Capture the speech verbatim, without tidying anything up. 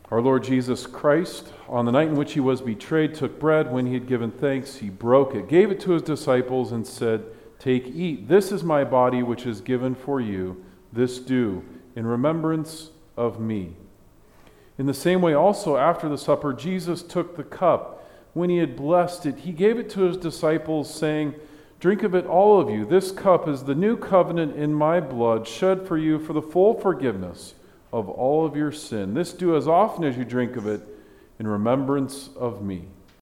Our Lord Jesus Christ, on the night in which he was betrayed, took bread. When he had given thanks, he broke it, gave it to his disciples, and said, "Take, eat. This is my body, which is given for you. This do in remembrance of me." In the same way also, after the supper, Jesus took the cup. When he had blessed it, he gave it to his disciples, saying, "Drink of it, all of you. This cup is the new covenant in my blood, shed for you for the full forgiveness of all of your sin. This do as often as you drink of it in remembrance of me."